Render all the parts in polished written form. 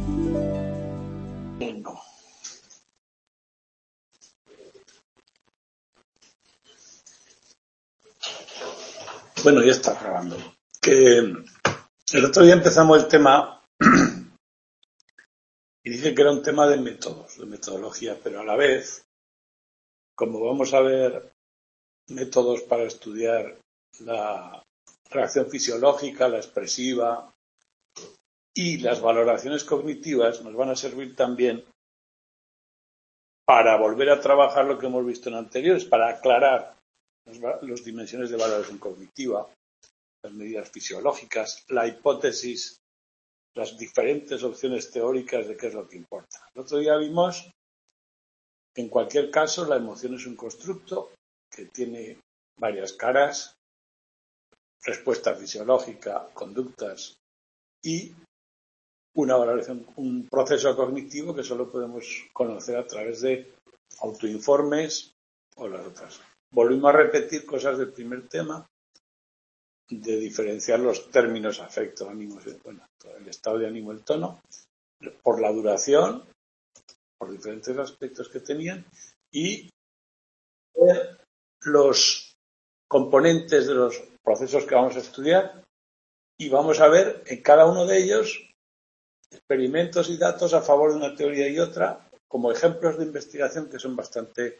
No. Bueno, ya está grabando. Que el otro día empezamos el tema y dije que era un tema de métodos, de metodología, pero a la vez, como vamos a ver métodos para estudiar la reacción fisiológica, la expresiva y las valoraciones cognitivas, nos van a servir también para volver a trabajar lo que hemos visto en anteriores, para aclarar las dimensiones de valoración cognitiva, las medidas fisiológicas, la hipótesis, las diferentes opciones teóricas de qué es lo que importa. El otro día vimos que en cualquier caso la emoción es un constructo que tiene varias caras, respuesta fisiológica, conductas y una valoración, un proceso cognitivo que solo podemos conocer a través de autoinformes o las otras. Volvimos a repetir cosas del primer tema, de diferenciar los términos afecto, ánimo, bueno, el estado de ánimo, el tono, por la duración, por diferentes aspectos que tenían, y los componentes de los procesos que vamos a estudiar, y vamos a ver en cada uno de ellos experimentos y datos a favor de una teoría y otra, como ejemplos de investigación que son bastante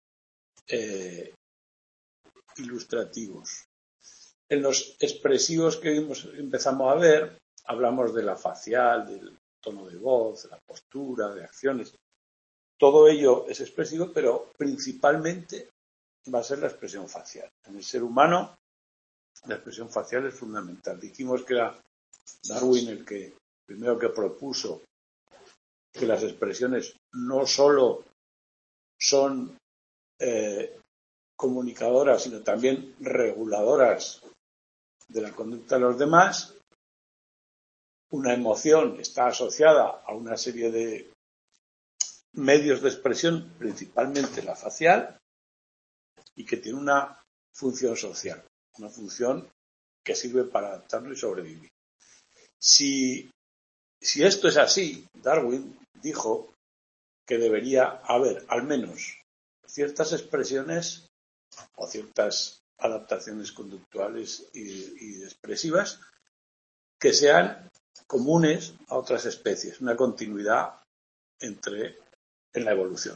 ilustrativos. En los expresivos que empezamos a ver, hablamos de la facial, del tono de voz, de la postura, de acciones. Todo ello es expresivo, pero principalmente va a ser la expresión facial. En el ser humano, la expresión facial es fundamental. Dijimos que era Darwin el que primero que propuso que las expresiones no solo son comunicadoras, sino también reguladoras de la conducta de los demás. Una emoción está asociada a una serie de medios de expresión, principalmente la facial, y que tiene una función social, una función que sirve para adaptarnos y sobrevivir. Si esto es así, Darwin dijo que debería haber al menos ciertas expresiones o ciertas adaptaciones conductuales y expresivas que sean comunes a otras especies, una continuidad en la evolución.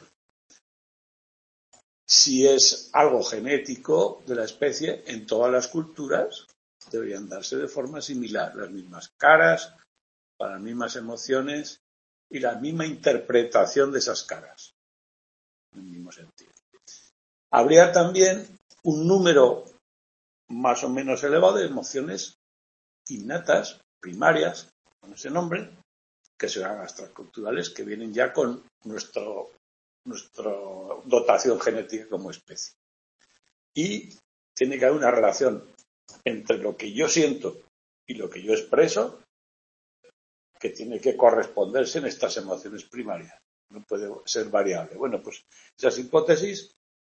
Si es algo genético de la especie, en todas las culturas deberían darse de forma similar, las mismas caras, para las mismas emociones y la misma interpretación de esas caras, en el mismo sentido. Habría también un número más o menos elevado de emociones innatas, primarias, con ese nombre, que serán extraculturales, que vienen ya con nuestra dotación genética como especie. Y tiene que haber una relación entre lo que yo siento y lo que yo expreso, que tiene que corresponderse en estas emociones primarias. No puede ser variable. Bueno, pues esas hipótesis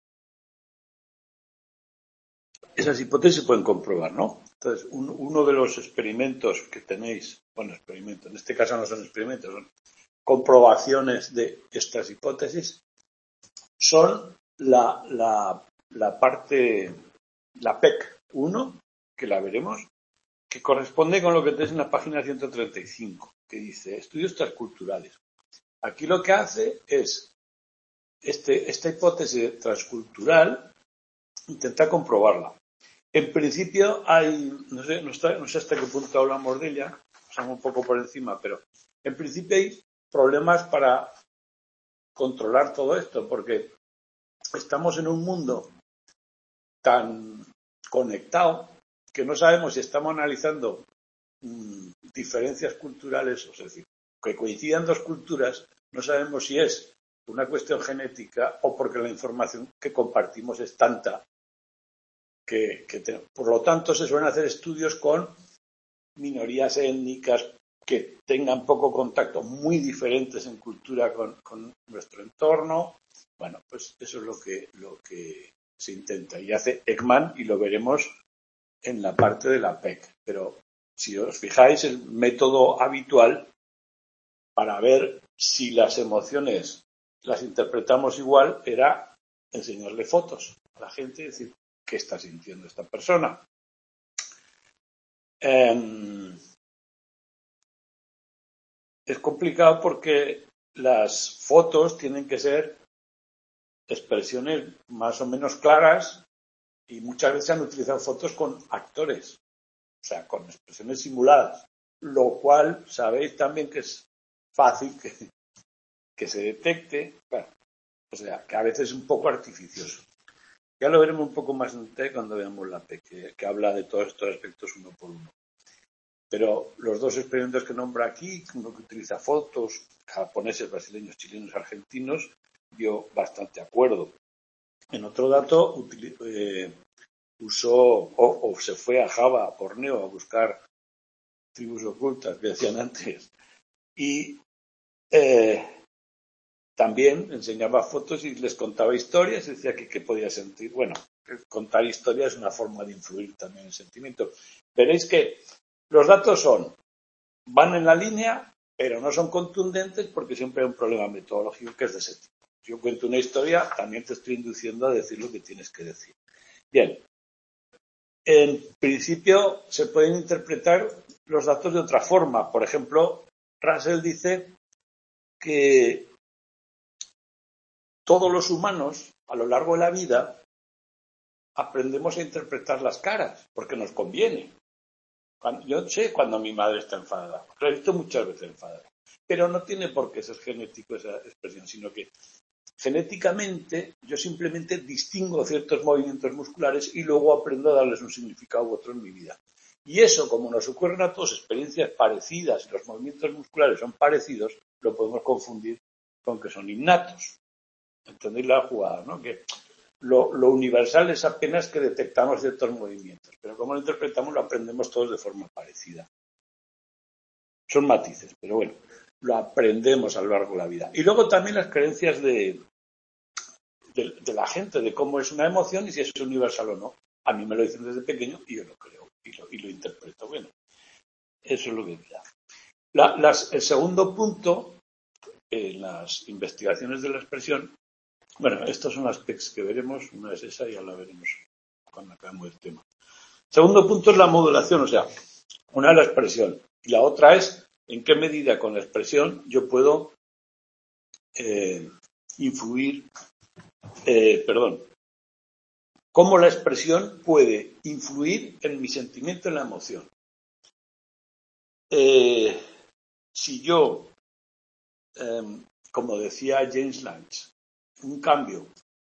se pueden comprobar, ¿no? Entonces, uno de los experimentos que tenéis, bueno, experimentos, en este caso no son experimentos, son comprobaciones de estas hipótesis, son la parte, la PEC 1, que la veremos, que corresponde con lo que tenéis en la página 135, que dice estudios transculturales. Aquí lo que hace es esta hipótesis transcultural, intenta comprobarla. En principio hay, no sé hasta qué punto hablamos de ella, pasamos un poco por encima, pero en principio hay problemas para controlar todo esto, porque estamos en un mundo tan conectado que no sabemos si estamos analizando diferencias culturales, es decir, que coincidan dos culturas, no sabemos si es una cuestión genética o porque la información que compartimos es tanta que por lo tanto se suelen hacer estudios con minorías étnicas que tengan poco contacto, muy diferentes en cultura con nuestro entorno. Bueno, pues eso es lo que se intenta y hace Ekman, y lo veremos en la parte de la PEC. Pero si os fijáis, el método habitual para ver si las emociones las interpretamos igual, era enseñarle fotos a la gente y decir qué está sintiendo esta persona. Es complicado porque las fotos tienen que ser expresiones más o menos claras y muchas veces han utilizado fotos con actores, o sea, con expresiones simuladas, lo cual sabéis también que es fácil que se detecte, bueno, o sea, que a veces es un poco artificioso. Ya lo veremos un poco más en detalle cuando veamos la P, que habla de todos estos aspectos uno por uno. Pero los dos experimentos que nombra aquí, uno que utiliza fotos, japoneses, brasileños, chilenos, argentinos, dio bastante acuerdo. En otro dato, usó o se fue a Java, a Borneo, a buscar tribus ocultas, que decían antes, y también enseñaba fotos y les contaba historias y decía que podía sentir. Bueno, contar historias es una forma de influir también en el sentimiento. Veréis que los datos van en la línea, pero no son contundentes porque siempre hay un problema metodológico que es de ese tipo. Si yo cuento una historia, también te estoy induciendo a decir lo que tienes que decir. Bien, en principio se pueden interpretar los datos de otra forma. Por ejemplo, Russell dice que todos los humanos, a lo largo de la vida, aprendemos a interpretar las caras, porque nos conviene. Yo sé cuando mi madre está enfadada, lo he visto muchas veces enfadada, pero no tiene por qué ser genético esa expresión, sino que genéticamente yo simplemente distingo ciertos movimientos musculares y luego aprendo a darles un significado u otro en mi vida. Y eso, como nos ocurren a todos experiencias parecidas y los movimientos musculares son parecidos, lo podemos confundir con que son innatos. ¿Entendéis la jugada, no? Que lo universal es apenas que detectamos ciertos movimientos, pero como lo interpretamos lo aprendemos todos de forma parecida. Son matices, pero bueno, lo aprendemos a lo largo de la vida. Y luego también las creencias de la gente, de cómo es una emoción y si es universal o no. A mí me lo dicen desde pequeño y yo lo creo y lo interpreto. Bueno, eso es lo que queda. El segundo punto, en las investigaciones de la expresión, bueno, estas son las PECs que veremos, una es esa y ya la veremos cuando acabemos el tema. Segundo punto es la modulación, o sea, una es la expresión y la otra es en qué medida con la expresión yo puedo influir, cómo la expresión puede influir en mi sentimiento, en la emoción. Si yo, como decía James Lange, un cambio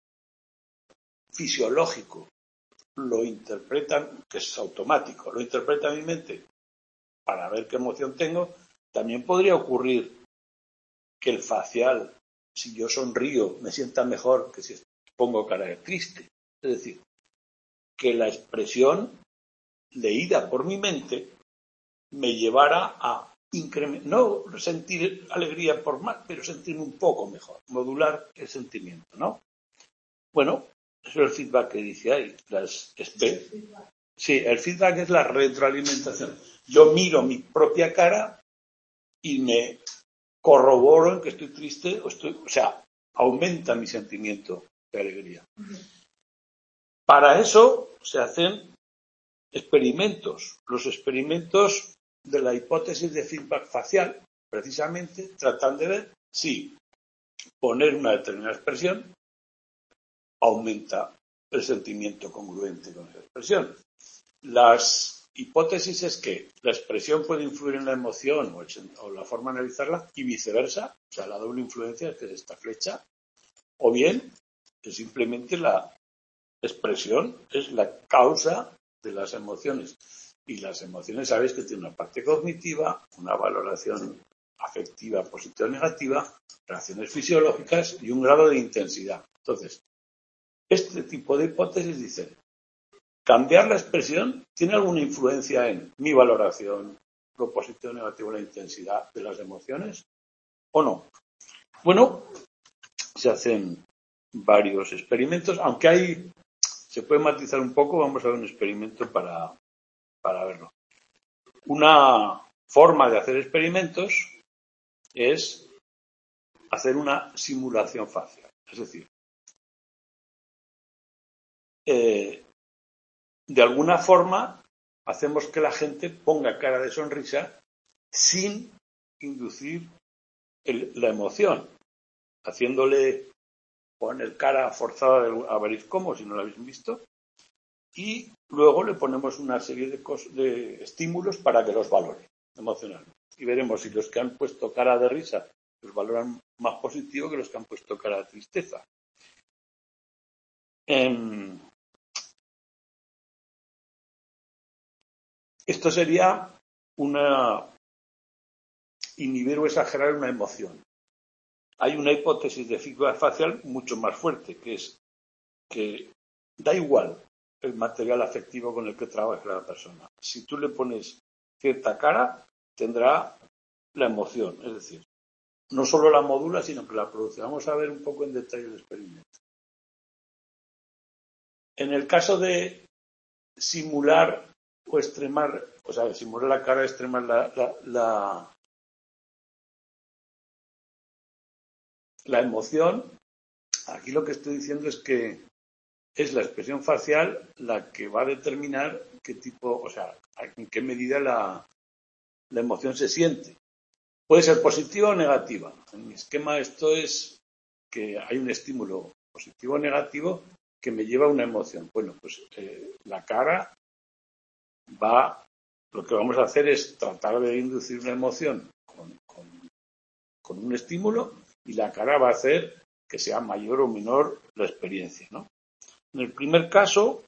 fisiológico lo interpretan, que es automático, lo interpreta mi mente para ver qué emoción tengo, también podría ocurrir que el facial, si yo sonrío, me sienta mejor que si pongo cara de triste. Es decir, que la expresión leída por mi mente me llevara a no sentir alegría por más, pero sentirme un poco mejor, modular el sentimiento, ¿no? Bueno, eso es el feedback que dice ahí. Sí, el feedback es la retroalimentación. Yo miro mi propia cara y me corroboro en que estoy triste o sea, aumenta mi sentimiento de alegría. Para eso se hacen experimentos. Los experimentos de la hipótesis de feedback facial, precisamente, tratan de ver si poner una determinada expresión aumenta el sentimiento congruente con esa expresión. Las hipótesis es que la expresión puede influir en la emoción o la forma de analizarla y viceversa, o sea, la doble influencia que es esta flecha, o bien que simplemente la expresión es la causa de las emociones. Y las emociones, sabéis que tienen una parte cognitiva, una valoración afectiva positiva o negativa, reacciones fisiológicas y un grado de intensidad. Entonces, este tipo de hipótesis dicen, ¿cambiar la expresión tiene alguna influencia en mi valoración, lo positivo o negativo, la intensidad de las emociones o no? Bueno, se hacen varios experimentos, aunque se puede matizar un poco, vamos a ver un experimento para verlo. Una forma de hacer experimentos es hacer una simulación facial. Es decir, de alguna forma hacemos que la gente ponga cara de sonrisa sin inducir la emoción, haciéndole poner cara forzada a ver cómo, si no lo habéis visto, y luego le ponemos una serie de estímulos para que los valore emocionalmente. Y veremos si los que han puesto cara de risa los valoran más positivo que los que han puesto cara de tristeza. Esto sería inhibir o exagerar una emoción. Hay una hipótesis de feedback facial mucho más fuerte, que es que da igual el material afectivo con el que trabaja la persona. Si tú le pones cierta cara, tendrá la emoción. Es decir, no solo la modula, sino que la produce. Vamos a ver un poco en detalle el experimento. En el caso de simular o extremar, o sea, simular la cara, extremar la emoción, aquí lo que estoy diciendo es que es la expresión facial la que va a determinar qué tipo, o sea, en qué medida la emoción se siente. Puede ser positiva o negativa. En mi esquema esto es que hay un estímulo positivo o negativo que me lleva a una emoción. Bueno, pues la cara lo que vamos a hacer es tratar de inducir una emoción con un estímulo y la cara va a hacer que sea mayor o menor la experiencia, ¿no? En el primer caso,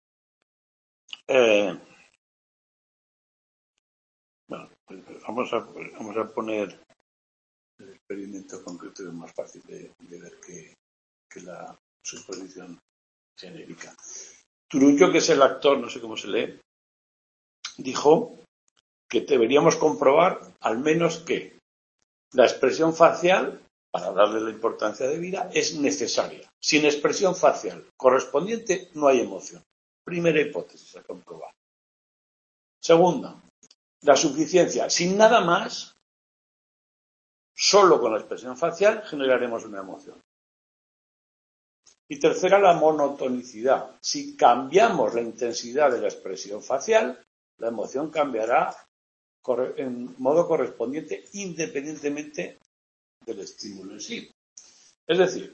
bueno, vamos a poner el experimento concreto, que es más fácil de ver que la suposición genérica. Turullo, que es el actor, no sé cómo se lee, dijo que deberíamos comprobar al menos que la expresión facial, para darle la importancia de vida, es necesaria. Sin expresión facial correspondiente no hay emoción. Primera hipótesis a comprobar. Segunda, la suficiencia. Sin nada más, solo con la expresión facial generaremos una emoción. Y tercera, la monotonicidad. Si cambiamos la intensidad de la expresión facial, la emoción cambiará en modo correspondiente independientemente del estímulo en sí. Es decir,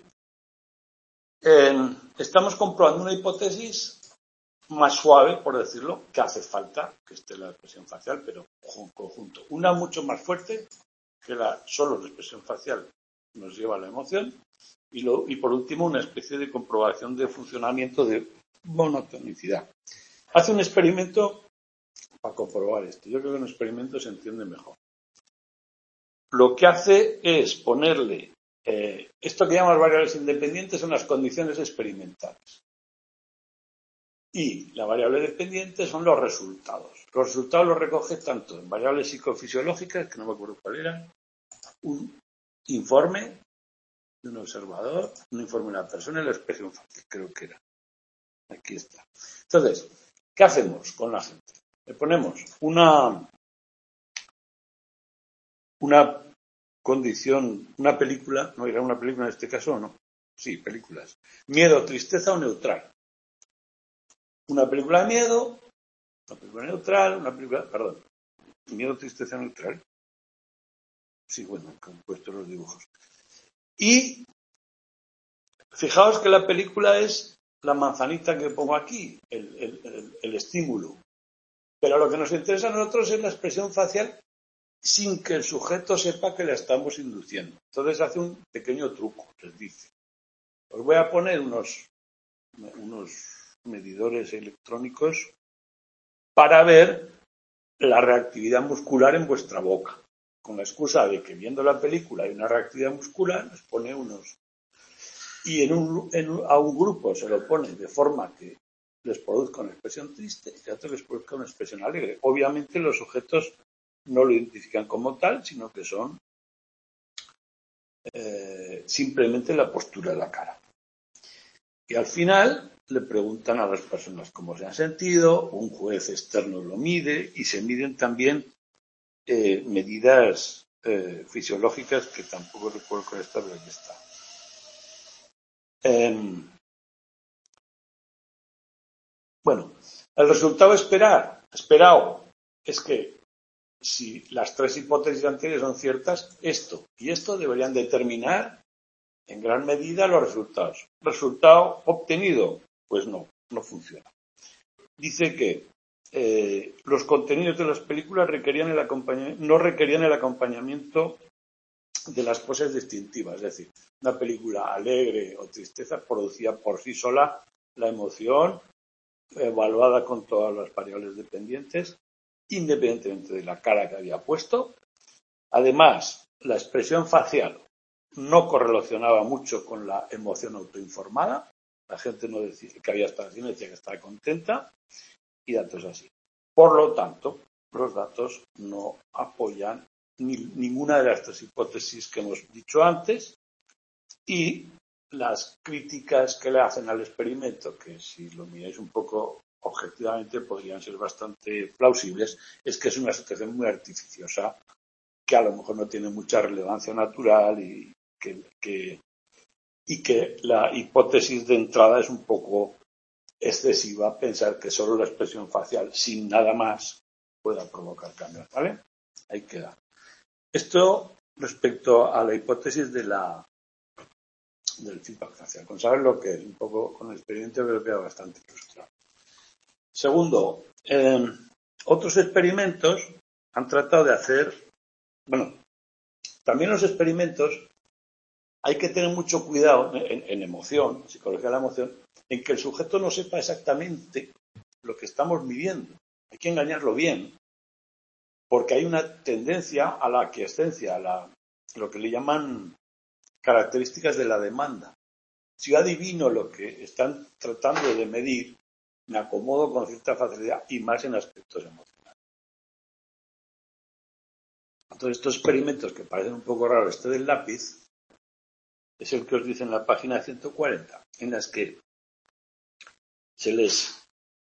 estamos comprobando una hipótesis más suave, por decirlo, que hace falta que esté la expresión facial, pero en conjunto. Una mucho más fuerte, que solo la expresión facial nos lleva a la emoción, y por último una especie de comprobación de funcionamiento de monotonicidad. Hace un experimento para comprobar esto. Yo creo que un experimento se entiende mejor. Lo que hace es ponerle esto que llaman variables independientes son las condiciones experimentales. Y la variable dependiente son los resultados. Los resultados los recoge tanto en variables psicofisiológicas, que no me acuerdo cuál era, un informe de un observador, un informe de una persona y la expresión facial, creo que era. Aquí está. Entonces, ¿qué hacemos con la gente? Le ponemos una condición, una película, no era una película en este caso o no, sí, películas, miedo, tristeza o neutral. Una película de miedo, una película neutral, perdón, miedo, tristeza, neutral. Sí, bueno, que han puesto los dibujos. Y fijaos que la película es la manzanita que pongo aquí, el estímulo. Pero lo que nos interesa a nosotros es la expresión facial sin que el sujeto sepa que la estamos induciendo. Entonces hace un pequeño truco, les dice. Os voy a poner unos medidores electrónicos para ver la reactividad muscular en vuestra boca. Con la excusa de que viendo la película hay una reactividad muscular, os pone unos. Y a un grupo se lo pone de forma que les produzca una expresión triste y a otro les produzca una expresión alegre. Obviamente los sujetos no lo identifican como tal, sino que son simplemente la postura de la cara. Y al final le preguntan a las personas cómo se han sentido, un juez externo lo mide y se miden también medidas fisiológicas que tampoco recuerdo con esta, pero aquí está. Bueno, el resultado esperado es que si las tres hipótesis anteriores son ciertas, esto y esto deberían determinar en gran medida los resultados. ¿Resultado obtenido? Pues no funciona. Dice que los contenidos de las películas no requerían el acompañamiento de las poses distintivas, es decir, una película alegre o tristeza producía por sí sola la emoción, evaluada con todas las variables dependientes, independientemente de la cara que había puesto. Además, la expresión facial no correlacionaba mucho con la emoción autoinformada. La gente no decía que había estado así, decía que estaba contenta, y datos así. Por lo tanto, los datos no apoyan ninguna de las tres hipótesis que hemos dicho antes, y las críticas que le hacen al experimento, que si lo miráis un poco objetivamente podrían ser bastante plausibles, es que es una situación muy artificiosa, que a lo mejor no tiene mucha relevancia natural y que la hipótesis de entrada es un poco excesiva pensar que solo la expresión facial, sin nada más, pueda provocar cambios, ¿vale? Ahí queda. Esto respecto a la hipótesis del feedback facial. Con saber lo que es, un poco con el experimento creo que queda bastante ilustrado. Segundo, otros experimentos han tratado de hacer, también los experimentos hay que tener mucho cuidado en emoción, psicología de la emoción, en que el sujeto no sepa exactamente lo que estamos midiendo. Hay que engañarlo bien, porque hay una tendencia a la aquiescencia, a lo que le llaman características de la demanda. Si yo adivino lo que están tratando de medir, me acomodo con cierta facilidad y más en aspectos emocionales. Entonces, estos experimentos que parecen un poco raros, este del lápiz, es el que os dice en la página 140, en las que se les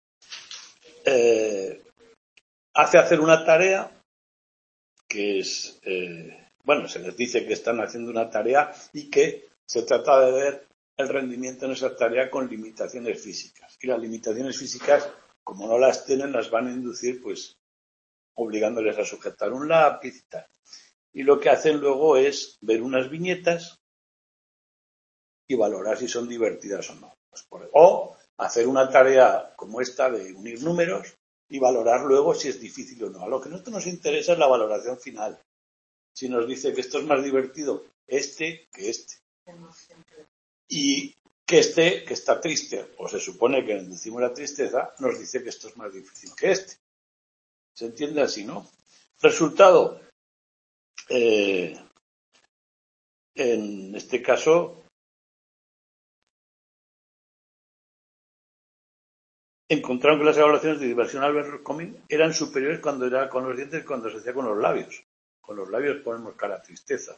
hace hacer una tarea que es, se les dice que están haciendo una tarea y que se trata de ver el rendimiento en esa tarea con limitaciones físicas. Y las limitaciones físicas, como no las tienen, las van a inducir, pues, obligándoles a sujetar un lápiz y tal. Y lo que hacen luego es ver unas viñetas y valorar si son divertidas o no. O hacer una tarea como esta de unir números y valorar luego si es difícil o no. A lo que a nosotros nos interesa es la valoración final. Si nos dice que esto es más divertido este que este. Y que este, que está triste, o se supone que decimos la tristeza, nos dice que esto es más difícil que este. ¿Se entiende así, no? Resultado, en este caso, encontraron que las evaluaciones de diversión al ver cómic eran superiores cuando era con los dientes que cuando se hacía con los labios. Con los labios ponemos cara a tristeza.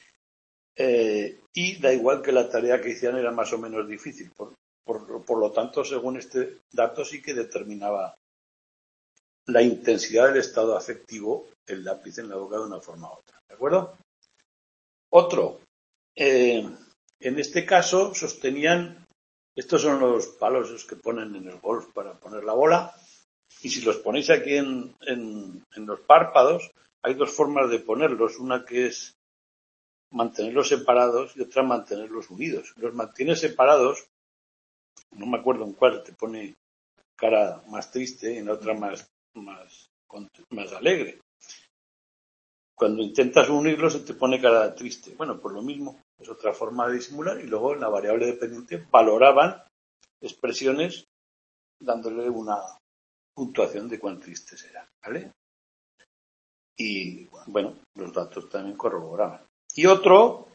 Y da igual que la tarea que hicieran era más o menos difícil. Por lo tanto, según este dato, sí que determinaba la intensidad del estado afectivo el lápiz en la boca de una forma u otra. ¿De acuerdo? Otro. En este caso, sostenían, estos son los palos esos que ponen en el golf para poner la bola, y si los ponéis aquí en los párpados, hay dos formas de ponerlos. Una que es mantenerlos separados y otra mantenerlos unidos. Los mantienes separados, no me acuerdo en cuál te pone cara más triste y en otra más alegre. Cuando intentas unirlos se te pone cara triste. Bueno, pues lo mismo, es otra forma de disimular, y luego en la variable dependiente valoraban expresiones dándole una puntuación de cuán tristes eran, ¿vale? Y bueno, los datos también corroboraban. Y otro,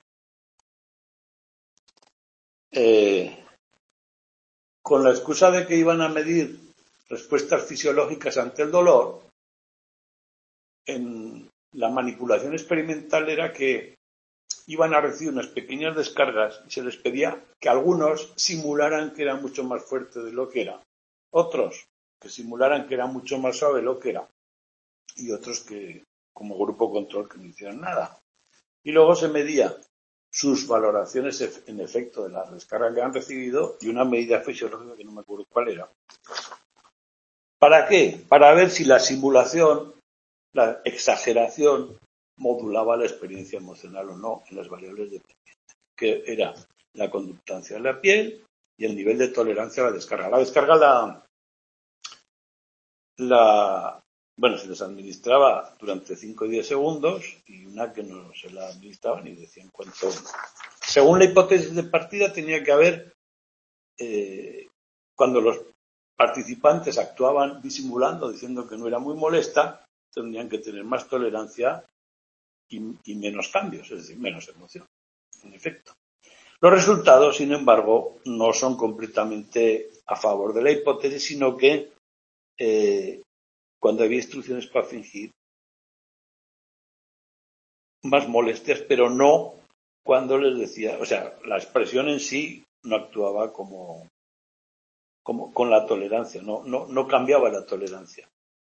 con la excusa de que iban a medir respuestas fisiológicas ante el dolor, en la manipulación experimental era que iban a recibir unas pequeñas descargas y se les pedía que algunos simularan que era mucho más fuerte de lo que era, otros que simularan que era mucho más suave de lo que era, y otros que como grupo control que no hicieran nada. Y luego se medía sus valoraciones en efecto de las descargas que han recibido y una medida fisiológica que no me acuerdo cuál era. ¿Para qué? Para ver si la simulación, la exageración, modulaba la experiencia emocional o no en las variables dependientes, que era la conductancia de la piel y el nivel de tolerancia a la descarga. La descarga se les administraba durante 5 y 10 segundos y una que no se la administraban y decían cuánto. Según la hipótesis de partida tenía que haber, cuando los participantes actuaban disimulando, diciendo que no era muy molesta, tendrían que tener más tolerancia y menos cambios, es decir, menos emoción, en efecto. Los resultados, sin embargo, no son completamente a favor de la hipótesis, sino que cuando había instrucciones para fingir, más molestias, pero no cuando les decía, o sea, la expresión en sí no actuaba como con la tolerancia, no cambiaba la tolerancia.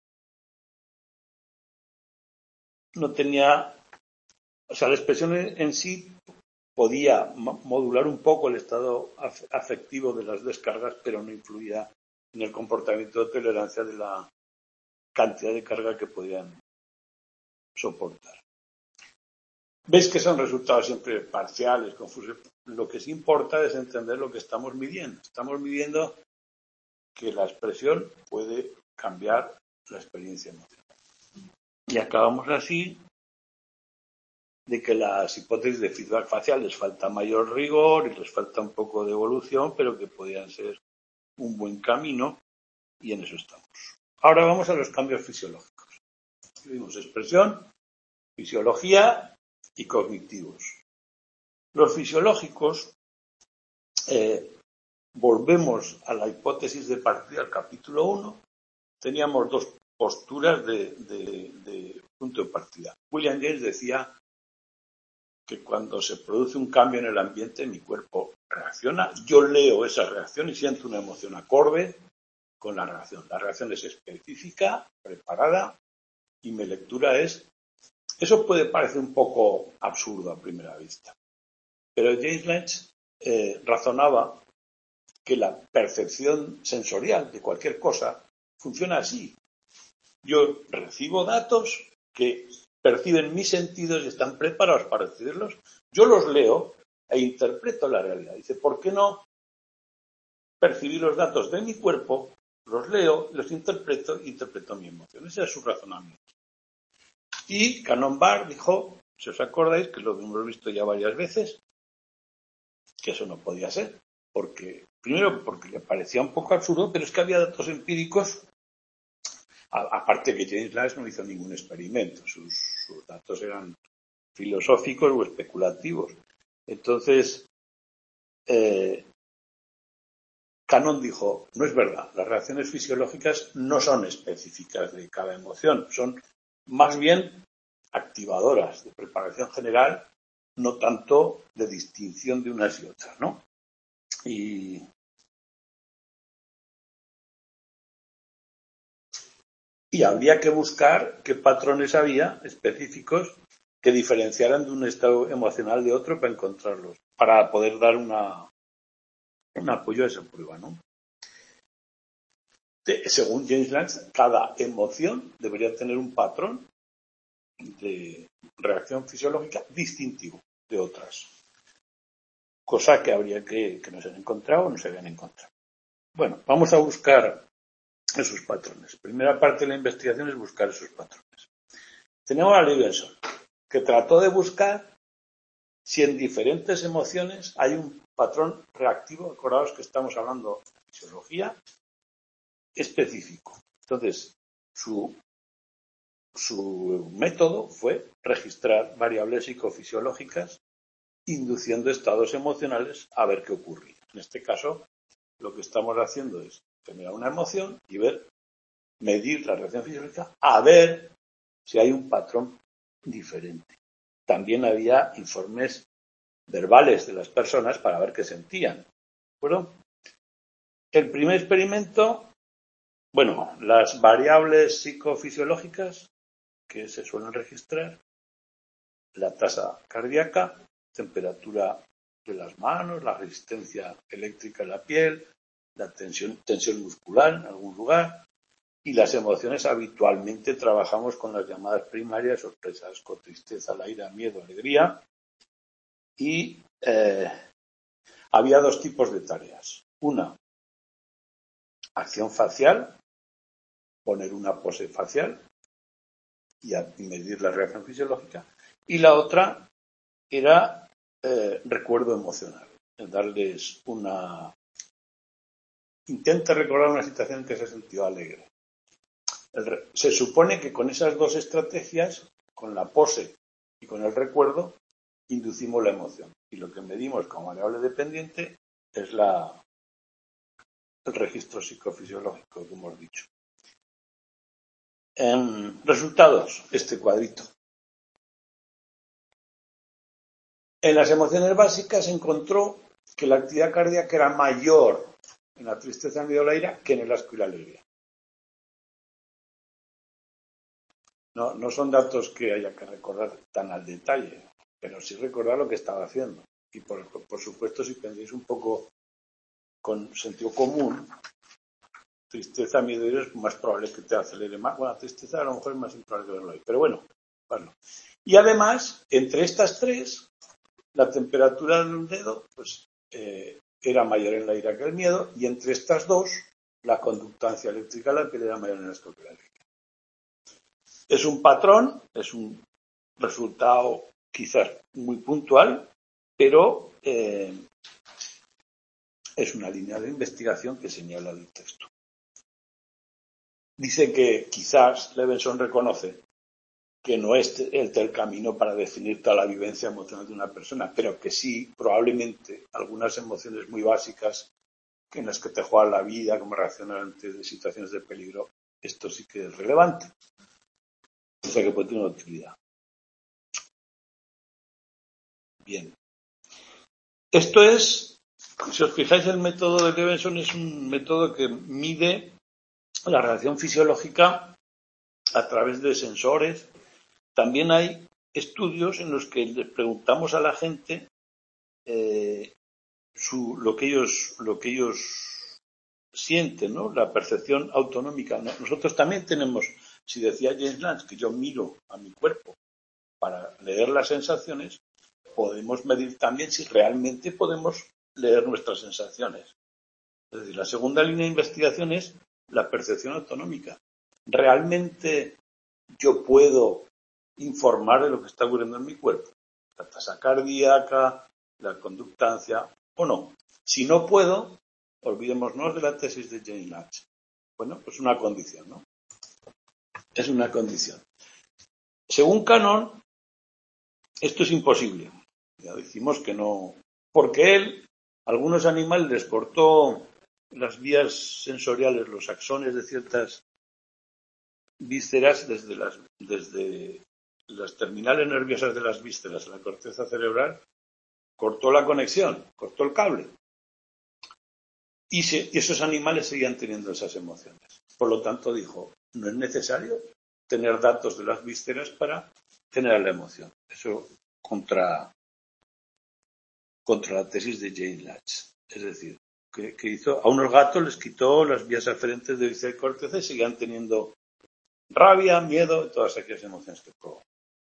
No tenía, o sea, la expresión en sí podía modular un poco el estado afectivo de las descargas, pero no influía en el comportamiento de tolerancia de la cantidad de carga que podían soportar. Veis que son resultados siempre parciales, confusos. Lo que sí importa es entender lo que estamos midiendo. Estamos midiendo que la expresión puede cambiar la experiencia emocional. Y acabamos así de que las hipótesis de feedback facial les falta mayor rigor y les falta un poco de evolución, pero que podrían ser un buen camino y en eso estamos. Ahora vamos a los cambios fisiológicos. Vimos expresión, fisiología y cognitivos. Los fisiológicos, volvemos a la hipótesis de partida, al capítulo 1, teníamos dos posturas de punto de partida. William James decía que cuando se produce un cambio en el ambiente, mi cuerpo reacciona, yo leo esa reacción y siento una emoción acorde con la reacción. La reacción es específica, preparada, y mi lectura es... Eso puede parecer un poco absurdo a primera vista, pero James Lange razonaba que la percepción sensorial de cualquier cosa funciona así. Yo recibo datos que perciben mis sentidos y están preparados para recibirlos. Yo los leo e interpreto la realidad. Dice, ¿por qué no percibir los datos de mi cuerpo? Los leo, los interpreto e interpreto mi emoción. Ese es su razonamiento. Y Canon Barr dijo, si os acordáis, que lo hemos visto ya varias veces, que eso no podía ser. Primero porque le parecía un poco absurdo, pero es que había datos empíricos. Aparte que James Lange no hizo ningún experimento, sus datos eran filosóficos o especulativos. Entonces, Cannon dijo, no es verdad, las reacciones fisiológicas no son específicas de cada emoción, son más bien activadoras de preparación general, no tanto de distinción de unas y otras, ¿no? Y habría que buscar qué patrones había específicos que diferenciaran de un estado emocional de otro para encontrarlos, para poder dar un apoyo a esa prueba, ¿no? Según James Lange, cada emoción debería tener un patrón de reacción fisiológica distintivo de otras, cosa que habría que no se han encontrado o no se habían encontrado. Bueno, vamos a buscar esos patrones. Primera parte de la investigación es buscar esos patrones. Tenemos a Levinson, que trató de buscar si en diferentes emociones hay un patrón reactivo, acordaos que estamos hablando de fisiología, específico. Entonces, su método fue registrar variables psicofisiológicas induciendo estados emocionales a ver qué ocurría. En este caso, lo que estamos haciendo es generar una emoción y medir la reacción fisiológica a ver si hay un patrón diferente. También había informes verbales de las personas para ver qué sentían. ¿De acuerdo? El primer experimento, las variables psicofisiológicas que se suelen registrar: la tasa cardíaca, temperatura de las manos, la resistencia eléctrica en la piel, la tensión muscular en algún lugar, y las emociones. Habitualmente trabajamos con las llamadas primarias: sorpresa, asco, tristeza, la ira, miedo, alegría. Y había dos tipos de tareas. Una, acción facial, poner una pose facial y medir la reacción fisiológica. Y la otra era recuerdo emocional, darles intenta recordar una situación en que se sintió alegre. Se supone que con esas dos estrategias, con la pose y con el recuerdo, inducimos la emoción. Y lo que medimos como variable dependiente es el registro psicofisiológico que hemos dicho. Resultados, este cuadrito. En las emociones básicas se encontró que la actividad cardíaca era mayor en la tristeza, el miedo, la ira, que en el asco y la alegría. No son datos que haya que recordar tan al detalle, pero sí recordar lo que estaba haciendo. Y por supuesto, si pensáis un poco con sentido común, tristeza, miedo, ira es más probable que te acelere más. Bueno, tristeza a lo mejor es más improbable que verlo ahí, pero bueno. Y además, entre estas tres, la temperatura de un dedo pues era mayor en la ira que el miedo, y entre estas dos, la conductancia eléctrica en la piel era mayor en el asco que la alegría. Es un patrón, es un resultado quizás muy puntual, pero es una línea de investigación que señala el texto. Dice que quizás Levenson reconoce que no es el camino para definir toda la vivencia emocional de una persona, pero que sí, probablemente, algunas emociones muy básicas en las que te juega la vida, como reaccionar ante situaciones de peligro, esto sí que es relevante. O sea que puede tener una utilidad. Bien. Esto es, si os fijáis, el método de Levenson es un método que mide la reacción fisiológica a través de sensores. También hay estudios en los que le preguntamos a la gente lo que ellos sienten, ¿no? La percepción autonómica. Nosotros también tenemos, si decía James Lange, que yo miro a mi cuerpo para leer las sensaciones, podemos medir también si realmente podemos leer nuestras sensaciones. Es decir, la segunda línea de investigación es la percepción autonómica. ¿Realmente yo puedo informar de lo que está ocurriendo en mi cuerpo? La tasa cardíaca, la conductancia o no. Si no puedo, olvidémonos de la tesis de James Lange. Bueno, pues una condición, ¿no? Es una condición. Según Cannon, esto es imposible. Ya decimos que no, porque algunos animales les cortó las vías sensoriales, los axones de ciertas vísceras desde las terminales nerviosas de las vísceras a la corteza cerebral, cortó la conexión, cortó el cable. Y esos animales seguían teniendo esas emociones. Por lo tanto, dijo, no es necesario tener datos de las vísceras para generar la emoción. Eso contra la tesis de James Lange. Es decir, que hizo a unos gatos les quitó las vías aferentes de víscera y corteza y seguían teniendo rabia, miedo, todas aquellas emociones que provocan.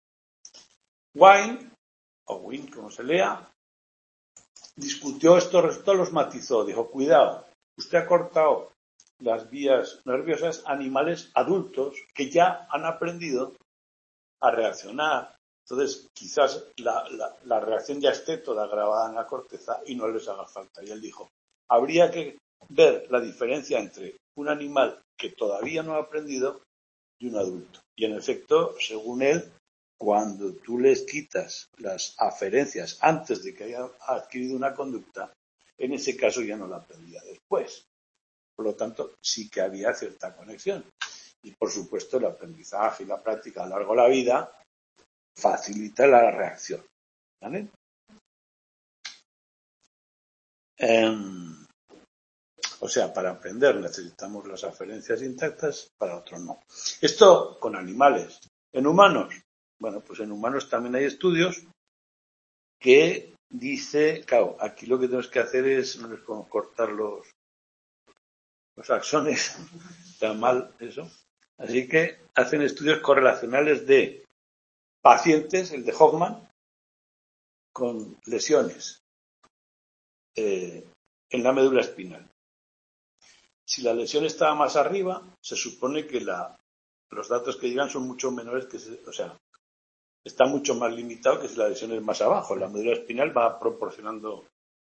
Wine, o Wynne, como se lea, discutió estos resultados, los matizó. Dijo, cuidado, usted ha cortado las vías nerviosas a animales adultos que ya han aprendido a reaccionar. Entonces, quizás la reacción ya esté toda grabada en la corteza y no les haga falta. Y él dijo, habría que ver la diferencia entre un animal que todavía no ha aprendido y un adulto. Y en efecto, según él, cuando tú les quitas las aferencias antes de que haya adquirido una conducta, en ese caso ya no la aprendía después. Por lo tanto, sí que había cierta conexión. Y por supuesto, el aprendizaje y la práctica a lo largo de la vida facilita la reacción. ¿Vale? O sea, para aprender necesitamos las aferencias intactas, para otros no. Esto con animales. En humanos, bueno, pues en humanos también hay estudios que dice, claro, aquí lo que tenemos que hacer es, no les podemos cortar los axones, está mal eso. Así que hacen estudios correlacionales de pacientes, el de Hoffman, con lesiones en la médula espinal. Si la lesión estaba más arriba, se supone que los datos que llegan son mucho menores, o sea, está mucho más limitado que si la lesión es más abajo. La médula espinal va proporcionando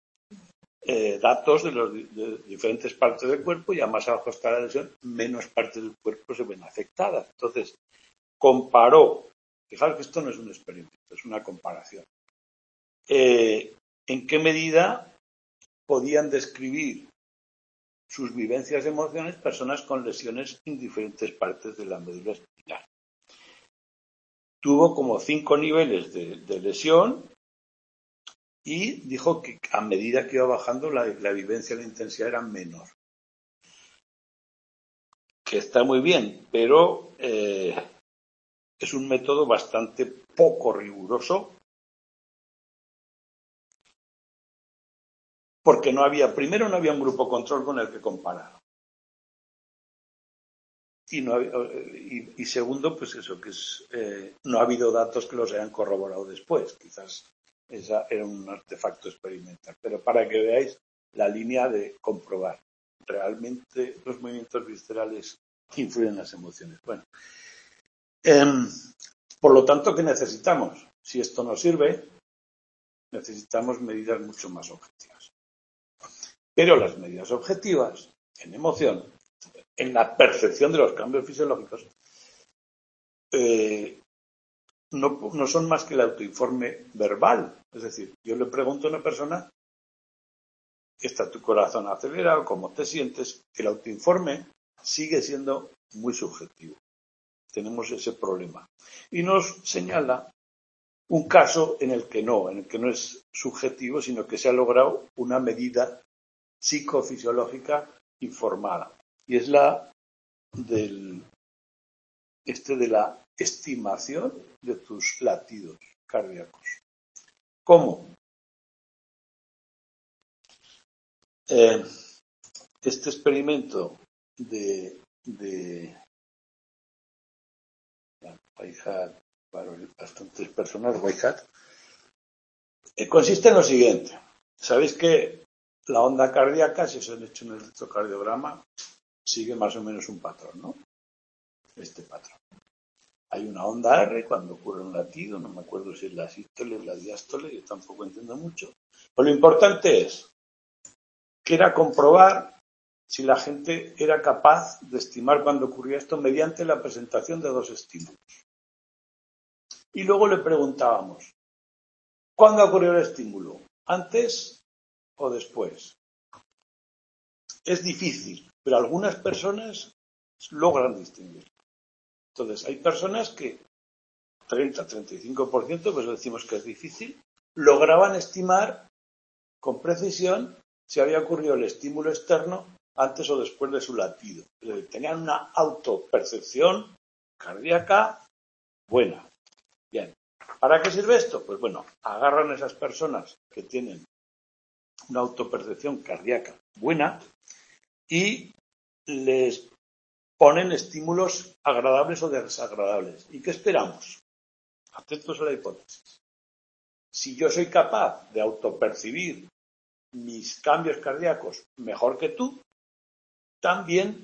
datos de diferentes partes del cuerpo y a más abajo está la lesión, menos partes del cuerpo se ven afectadas. Entonces, comparó, fijaros que esto no es un experimento, es una comparación. ¿En qué medida podían describir sus vivencias y emociones personas con lesiones en diferentes partes de la médula espinal? Tuvo como 5 niveles de lesión y dijo que a medida que iba bajando la vivencia y la intensidad eran menor. Que está muy bien, pero es un método bastante poco riguroso porque primero no había un grupo control con el que comparar. Y segundo, pues eso, que no ha habido datos que los hayan corroborado después. Quizás esa era un artefacto experimental. Pero para que veáis la línea de comprobar. Realmente los movimientos viscerales influyen en las emociones. Bueno, por lo tanto, ¿qué necesitamos? Si esto no sirve, necesitamos medidas mucho más objetivas. Pero las medidas objetivas en emoción, en la percepción de los cambios fisiológicos, no son más que el autoinforme verbal. Es decir, yo le pregunto a una persona, ¿está tu corazón acelerado? ¿Cómo te sientes? El autoinforme sigue siendo muy subjetivo. Tenemos ese problema. Y nos señala un caso en el que no es subjetivo, sino que se ha logrado una medida psicofisiológica informada. Y es la de la estimación de tus latidos cardíacos. ¿Cómo? Este experimento de Whitehead, bastantes personas, Whitehead, consiste en lo siguiente. Sabéis que la onda cardíaca, si se han hecho un electrocardiograma, sigue más o menos un patrón, ¿no? Este patrón. Hay una onda R cuando ocurre un latido, no me acuerdo si es la sístole o la diástole, yo tampoco entiendo mucho. Pero lo importante es que era comprobar si la gente era capaz de estimar cuando ocurría esto mediante la presentación de dos estímulos. Y luego le preguntábamos, ¿cuándo ocurrió el estímulo? ¿Antes o después? Es difícil, pero algunas personas logran distinguir. Entonces, hay personas que 30-35%, pues decimos que es difícil, lograban estimar con precisión si había ocurrido el estímulo externo antes o después de su latido. Tenían una autopercepción cardíaca buena. Bien. ¿Para qué sirve esto? Pues bueno, agarran a esas personas que tienen una autopercepción cardíaca buena y les ponen estímulos agradables o desagradables. ¿Y qué esperamos? Atentos a la hipótesis. Si yo soy capaz de autopercibir mis cambios cardíacos mejor que tú, también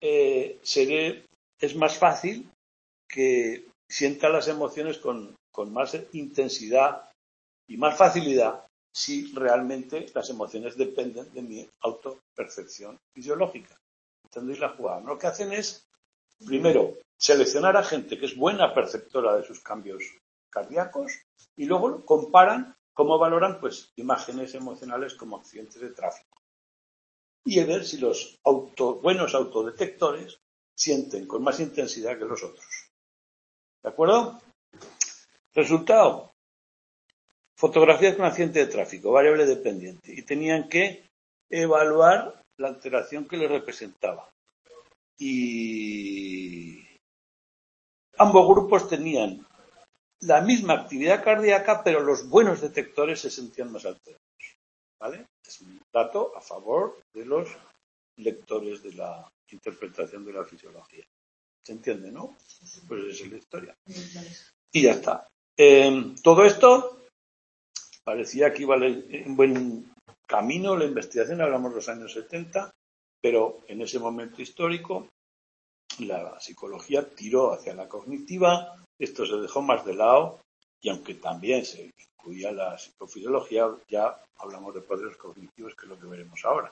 es más fácil que sienta las emociones con más intensidad y más facilidad si realmente las emociones dependen de mi autopercepción fisiológica. ¿Entendéis la jugada? Lo que hacen es, primero, seleccionar a gente que es buena perceptora de sus cambios cardíacos y luego comparan cómo valoran pues imágenes emocionales como accidentes de tráfico. Y a ver si los buenos autodetectores sienten con más intensidad que los otros. ¿De acuerdo? Resultado. Fotografías con accidente de tráfico, variable dependiente. Y tenían que evaluar la alteración que les representaba. Y ambos grupos tenían la misma actividad cardíaca, pero los buenos detectores se sentían más alterados. ¿Vale? Es un dato a favor de los lectores de la interpretación de la fisiología. ¿Se entiende, no? Pues esa es la historia. Y ya está. Todo esto parecía que iba en buen camino la investigación, hablamos de los años 70, pero en ese momento histórico la psicología tiró hacia la cognitiva, esto se dejó más de lado, y aunque también se incluía la psicofisiología, ya hablamos de poderes cognitivos, que es lo que veremos ahora,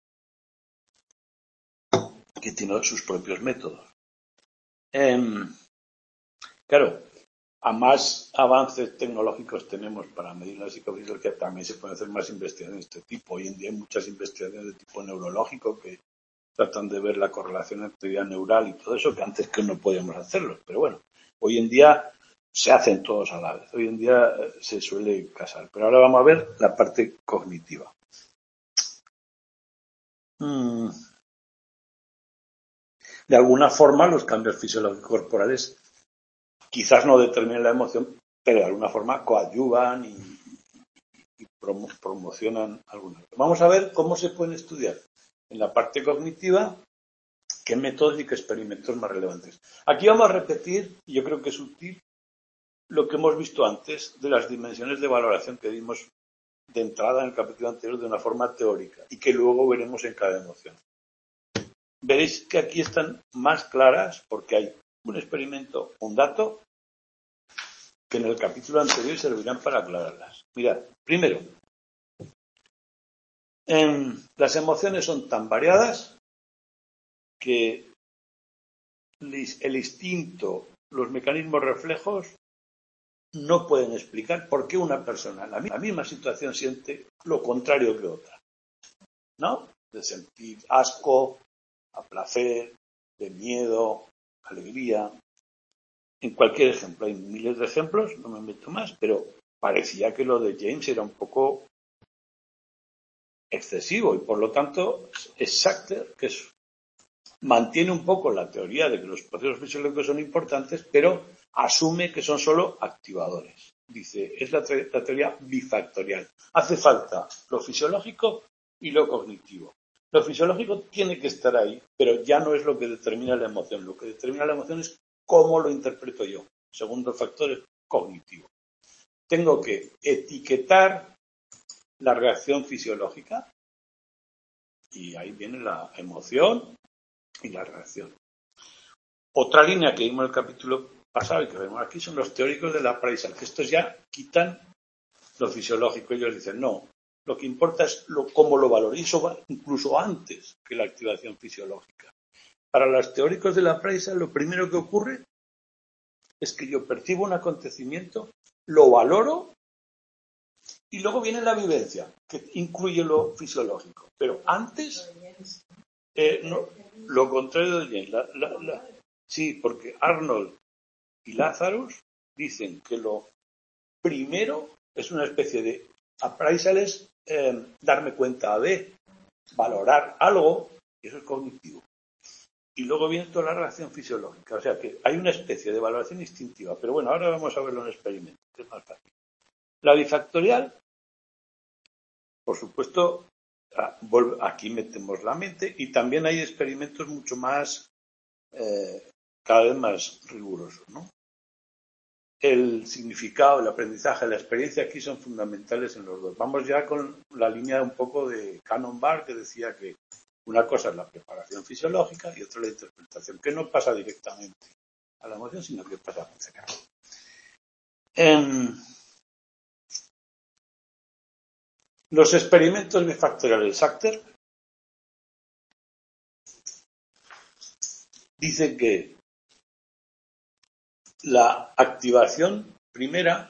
que tiene sus propios métodos. Claro, a más avances tecnológicos tenemos para medir la psicofisiología, también se pueden hacer más investigaciones de este tipo. Hoy en día hay muchas investigaciones de tipo neurológico que tratan de ver la correlación entre actividad neural y todo eso, que antes que no podíamos hacerlo. Pero bueno, hoy en día se hacen todos a la vez. Hoy en día se suele casar. Pero ahora vamos a ver la parte cognitiva. De alguna forma, los cambios fisiológicos corporales quizás no determinen la emoción, pero de alguna forma coadyuvan y promocionan algunas. Vamos a ver cómo se pueden estudiar en la parte cognitiva, qué métodos y qué experimentos más relevantes. Aquí vamos a repetir, y yo creo que es útil, lo que hemos visto antes de las dimensiones de valoración que dimos de entrada en el capítulo anterior de una forma teórica y que luego veremos en cada emoción. Veréis que aquí están más claras porque hay un experimento, un dato, que en el capítulo anterior servirán para aclararlas. Mirad, primero, las emociones son tan variadas que el instinto, los mecanismos reflejos no pueden explicar por qué una persona en la misma situación siente lo contrario que otra, ¿no? De sentir asco, a placer, de miedo, alegría. En cualquier ejemplo, hay miles de ejemplos, no me meto más, pero parecía que lo de James era un poco excesivo y por lo tanto Sachter, que mantiene un poco la teoría de que los procesos fisiológicos son importantes, pero asume que son solo activadores. Dice, es la teoría bifactorial. Hace falta lo fisiológico y lo cognitivo. Lo fisiológico tiene que estar ahí, pero ya no es lo que determina la emoción. Lo que determina la emoción es cómo lo interpreto yo. Segundo factor es cognitivo. Tengo que etiquetar la reacción fisiológica y ahí viene la emoción y la reacción. Otra línea que vimos en el capítulo pasado y que vemos aquí son los teóricos de la appraisal, que estos ya quitan lo fisiológico. Ellos dicen, no, lo que importa es cómo lo valorizo, incluso antes que la activación fisiológica. Para los teóricos de la appraisal, lo primero que ocurre es que yo percibo un acontecimiento, lo valoro y luego viene la vivencia, que incluye lo fisiológico. Pero antes, no, lo contrario de James. Sí, porque Arnold y Lazarus dicen que lo primero es una especie de appraisal, es darme cuenta de, valorar algo, y eso es cognitivo. Y luego viene toda la reacción fisiológica. O sea que hay una especie de valoración instintiva. Pero bueno, ahora vamos a verlo en experimento, que es más fácil. La bifactorial, por supuesto, aquí metemos la mente y también hay experimentos mucho más, cada vez más rigurosos, ¿no? El significado, el aprendizaje, la experiencia aquí son fundamentales en los dos. Vamos ya con la línea un poco de Cannon-Barr, que decía que una cosa es la preparación fisiológica y otra la interpretación, que no pasa directamente a la emoción, sino que pasa por cerebro. Los experimentos bifactoriales de Sachter dicen que la activación primera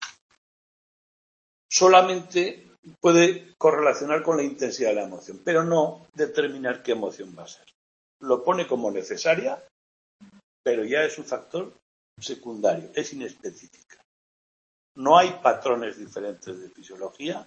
solamente puede correlacionar con la intensidad de la emoción, pero no determinar qué emoción va a ser. Lo pone como necesaria, pero ya es un factor secundario, es inespecífica. No hay patrones diferentes de fisiología.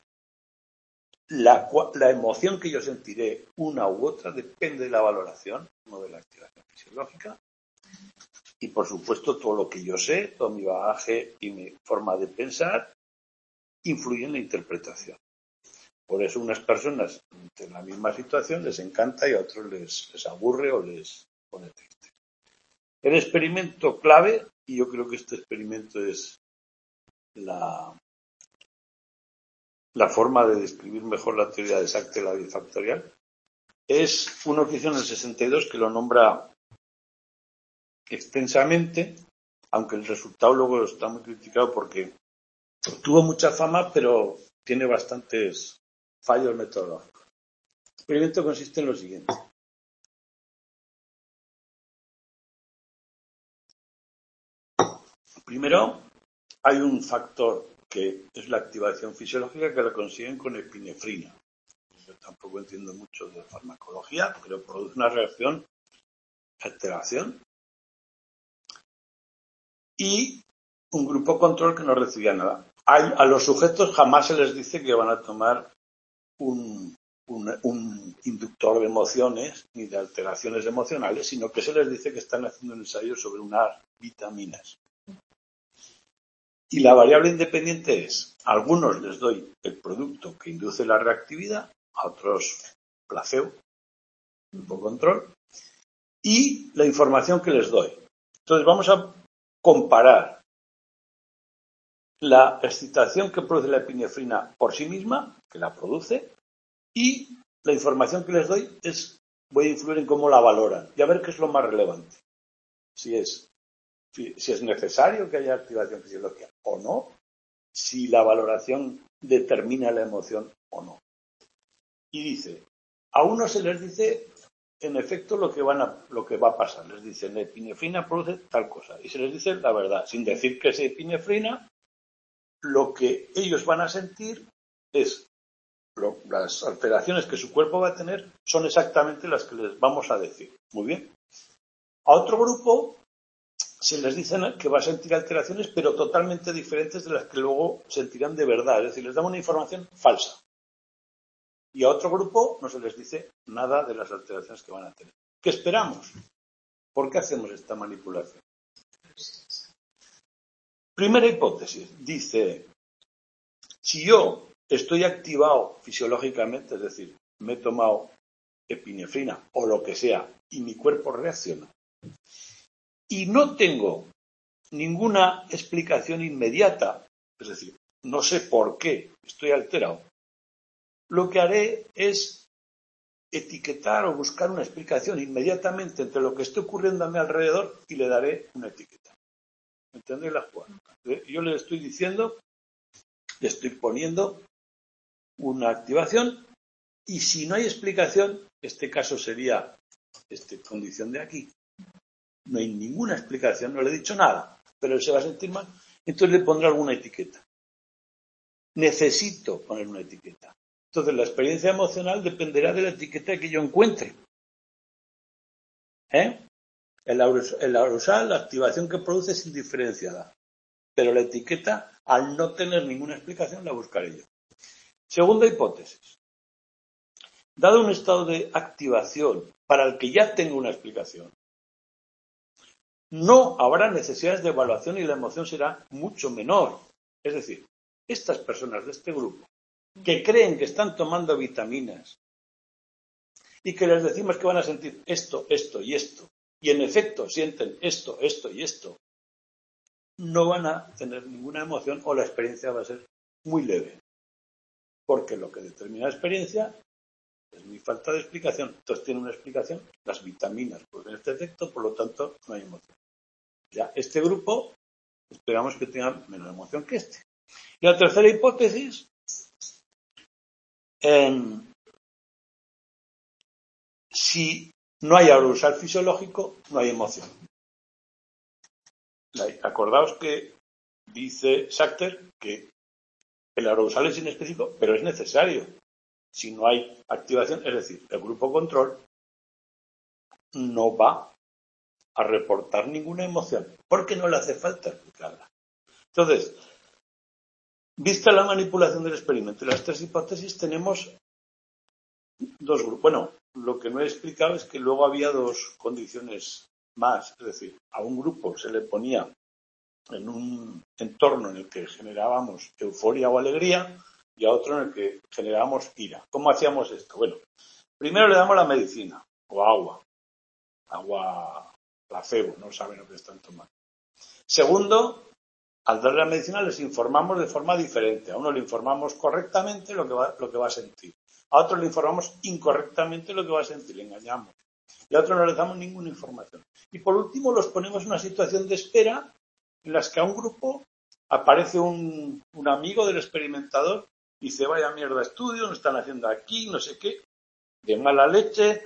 La emoción que yo sentiré, una u otra, depende de la valoración, no de la activación fisiológica. Y, por supuesto, todo lo que yo sé, todo mi bagaje y mi forma de pensar influye en la interpretación. Por eso unas personas en la misma situación les encanta y a otros les aburre o les pone triste. El experimento clave, y yo creo que este experimento es la forma de describir mejor la teoría de Sackter bifactorial, es uno que hizo en el 62 que lo nombra extensamente, aunque el resultado luego está muy criticado porque tuvo mucha fama, pero tiene bastantes fallos metodológicos. El experimento consiste en lo siguiente. Primero, hay un factor que es la activación fisiológica que la consiguen con epinefrina. Yo tampoco entiendo mucho de farmacología, pero produce una reacción, alteración, y un grupo control que no recibía nada. A los sujetos jamás se les dice que van a tomar un inductor de emociones ni de alteraciones emocionales, sino que se les dice que están haciendo un ensayo sobre unas vitaminas. Y la variable independiente es, a algunos les doy el producto que induce la reactividad, a otros placebo, grupo control, y la información que les doy. Entonces vamos a comparar la excitación que produce la epinefrina por sí misma, que la produce, y la información que les doy voy a influir en cómo la valoran y a ver qué es lo más relevante. Si es necesario que haya activación fisiológica o no, si la valoración determina la emoción o no. Y dice, a unos se les dice en efecto lo que va a pasar. Les dicen la epinefrina produce tal cosa y se les dice la verdad, sin decir que es epinefrina. Lo que ellos van a sentir es las alteraciones que su cuerpo va a tener son exactamente las que les vamos a decir. Muy bien. A otro grupo se les dice que va a sentir alteraciones, pero totalmente diferentes de las que luego sentirán de verdad. Es decir, les damos una información falsa. Y a otro grupo no se les dice nada de las alteraciones que van a tener. ¿Qué esperamos? ¿Por qué hacemos esta manipulación? Primera hipótesis. Dice, si yo estoy activado fisiológicamente, es decir, me he tomado epinefrina o lo que sea, y mi cuerpo reacciona, y no tengo ninguna explicación inmediata, es decir, no sé por qué estoy alterado, lo que haré es etiquetar o buscar una explicación inmediatamente entre lo que esté ocurriendo a mi alrededor y le daré una etiqueta. ¿Entendéis la jugada? Yo le estoy diciendo, le estoy poniendo una activación y si no hay explicación, este caso sería condición de aquí. No hay ninguna explicación, no le he dicho nada, pero él se va a sentir mal, entonces le pondré alguna etiqueta. Necesito poner una etiqueta. Entonces la experiencia emocional dependerá de la etiqueta que yo encuentre. El arousal, la activación que produce es indiferenciada, pero la etiqueta, al no tener ninguna explicación, la buscaré yo. Segunda hipótesis. Dado un estado de activación para el que ya tengo una explicación, no habrá necesidades de evaluación y la emoción será mucho menor. Es decir, estas personas de este grupo que creen que están tomando vitaminas y que les decimos que van a sentir esto, esto y esto, y en efecto sienten esto, esto y esto, no van a tener ninguna emoción o la experiencia va a ser muy leve. Porque lo que determina la experiencia es mi falta de explicación. Entonces tiene una explicación, las vitaminas producen este efecto, por lo tanto no hay emoción. Ya este grupo esperamos que tenga menos emoción que este. Y la tercera hipótesis, si no hay arousal fisiológico, no hay emoción. Acordaos que dice Sackter que el arousal es inespecífico, pero es necesario. Si no hay activación, es decir, el grupo control no va a reportar ninguna emoción, porque no le hace falta explicarla. Entonces, vista la manipulación del experimento y las tres hipótesis, tenemos dos grupos. Bueno, lo que no he explicado es que luego había dos condiciones más, es decir, a un grupo se le ponía en un entorno en el que generábamos euforia o alegría y a otro en el que generábamos ira. ¿Cómo hacíamos esto? Bueno, primero le damos la medicina o agua placebo, no saben lo que están tomando. Segundo, al darle la medicina les informamos de forma diferente. A uno le informamos correctamente lo que va a sentir. A otro le informamos incorrectamente lo que va a sentir, le engañamos. Y a otro no le damos ninguna información. Y por último los ponemos en una situación de espera en las que a un grupo aparece un amigo del experimentador y dice, vaya mierda estudio, nos están haciendo aquí, no sé qué, de mala leche,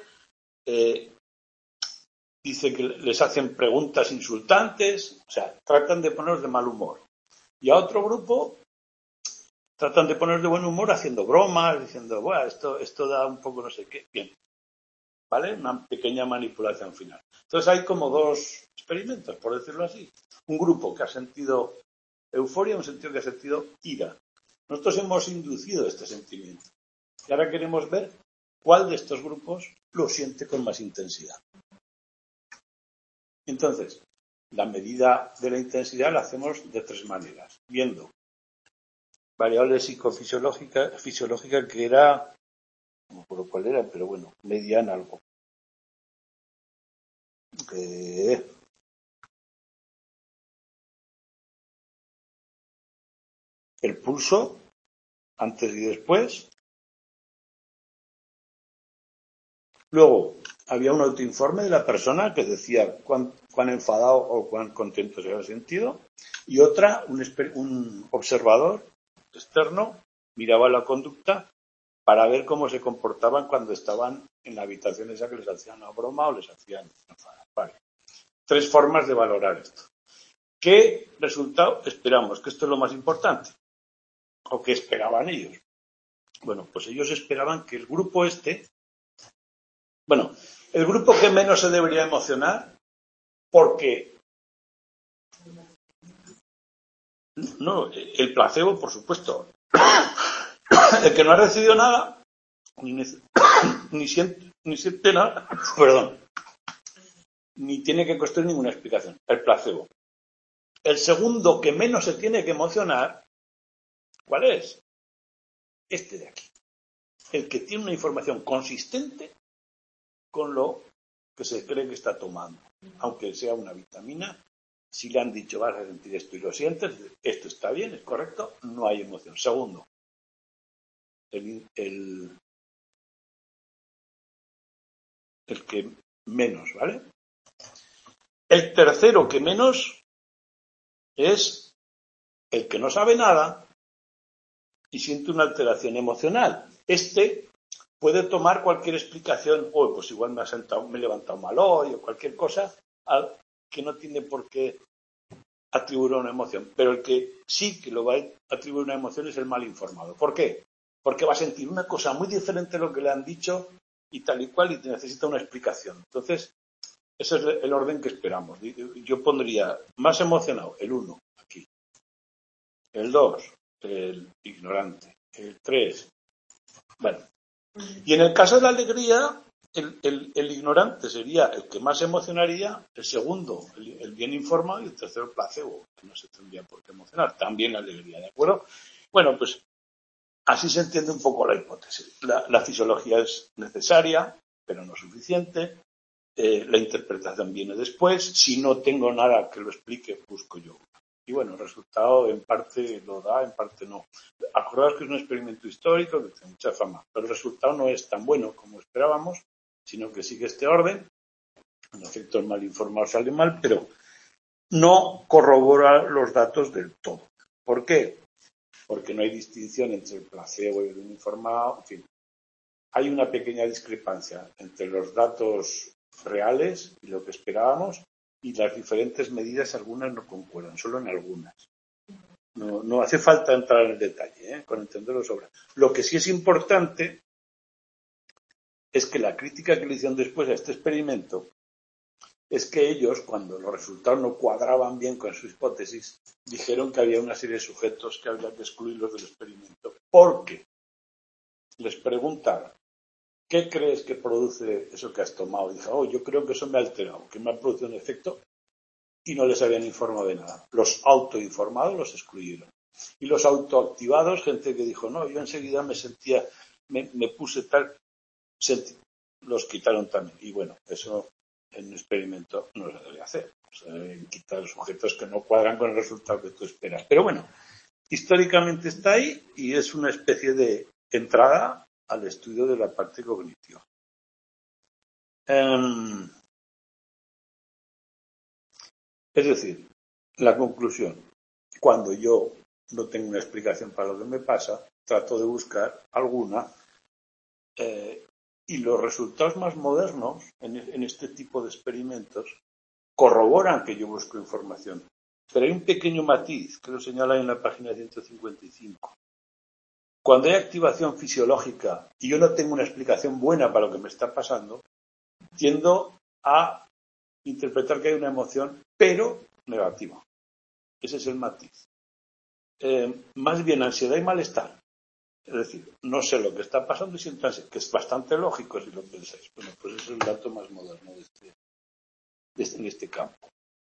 dice que les hacen preguntas insultantes, o sea, tratan de ponernos de mal humor. Y a otro grupo tratan de ponernos de buen humor haciendo bromas, diciendo, bueno, esto da un poco no sé qué. Bien, ¿vale? Una pequeña manipulación final. Entonces hay como dos experimentos, por decirlo así. Un grupo que ha sentido euforia, un sentido que ha sentido ira. Nosotros hemos inducido este sentimiento. Y ahora queremos ver cuál de estos grupos lo siente con más intensidad. Entonces, la medida de la intensidad la hacemos de tres maneras. Viendo variable fisiológica que era, no me acuerdo cuál era, pero bueno, medían algo. El pulso, antes y después. Luego, había un autoinforme de la persona que decía cuán enfadado o cuán contento se había sentido. Y otra, un observador externo miraba la conducta para ver cómo se comportaban cuando estaban en la habitación esa que les hacían una broma o les hacían enfadar. Vale. Tres formas de valorar esto. ¿Qué resultado esperamos? Que esto es lo más importante. ¿O qué esperaban ellos? Bueno, pues ellos esperaban que el grupo el grupo que menos se debería emocionar, porque no, el placebo, por supuesto, el que no ha recibido nada, ni siente nada, perdón, ni tiene que construir ninguna explicación, el placebo. El segundo que menos se tiene que emocionar, ¿cuál es? Este de aquí. El que tiene una información consistente con lo que se cree que está tomando. Aunque sea una vitamina, si le han dicho vas a sentir esto y lo sientes, esto está bien, es correcto, no hay emoción. Segundo, el que menos, ¿vale? El tercero que menos es el que no sabe nada y siente una alteración emocional. Este puede tomar cualquier explicación, pues igual me he levantado mal hoy o cualquier cosa, que no tiene por qué atribuir una emoción. Pero el que sí que lo va a atribuir una emoción es el mal informado. ¿Por qué? Porque va a sentir una cosa muy diferente a lo que le han dicho y tal y cual y necesita una explicación. Entonces, ese es el orden que esperamos. Yo pondría más emocionado, el 1, aquí. El 2, el ignorante. El 3, bueno. Y en el caso de la alegría, el ignorante sería el que más emocionaría, el segundo, el bien informado, y el tercero, el placebo, que no se tendría por qué emocionar. También la alegría, ¿de acuerdo? Bueno, pues así se entiende un poco la hipótesis. La fisiología es necesaria, pero no suficiente. La interpretación viene después. Si no tengo nada que lo explique, busco yo. Y bueno, el resultado en parte lo da, en parte no. Acordaos que es un experimento histórico que tiene mucha fama, pero el resultado no es tan bueno como esperábamos, sino que sigue este orden. En efecto, el mal informado sale mal, pero no corrobora los datos del todo. ¿Por qué? Porque no hay distinción entre el placebo y el bien informado. En fin, hay una pequeña discrepancia entre los datos reales y lo que esperábamos, y las diferentes medidas, algunas no concuerdan, solo en algunas. No hace falta entrar en el detalle, con entenderlo sobra. Lo que sí es importante es que la crítica que le hicieron después a este experimento es que ellos, cuando los resultados no cuadraban bien con su hipótesis, dijeron que había una serie de sujetos que había que excluirlos del experimento, porque les preguntaron ¿qué crees que produce eso que has tomado? Y dije, oh, yo creo que eso me ha alterado, que me ha producido un efecto y no les habían informado de nada. Los autoinformados los excluyeron. Y los autoactivados, gente que dijo, no, yo enseguida me sentía, me puse tal, los quitaron también. Y bueno, eso en un experimento no se debe hacer. O sea, deben quitar sujetos que no cuadran con el resultado que tú esperas. Pero bueno, históricamente está ahí y es una especie de entrada al estudio de la parte cognitiva. Es decir, la conclusión, cuando yo no tengo una explicación para lo que me pasa, trato de buscar alguna y los resultados más modernos en este tipo de experimentos corroboran que yo busco información. Pero hay un pequeño matiz que lo señala en la página 155. Cuando hay activación fisiológica y yo no tengo una explicación buena para lo que me está pasando, tiendo a interpretar que hay una emoción, pero negativa. Ese es el matiz. Más bien ansiedad y malestar. Es decir, no sé lo que está pasando y siento ansiedad, que es bastante lógico si lo pensáis. Bueno, pues ese es el dato más moderno en este campo.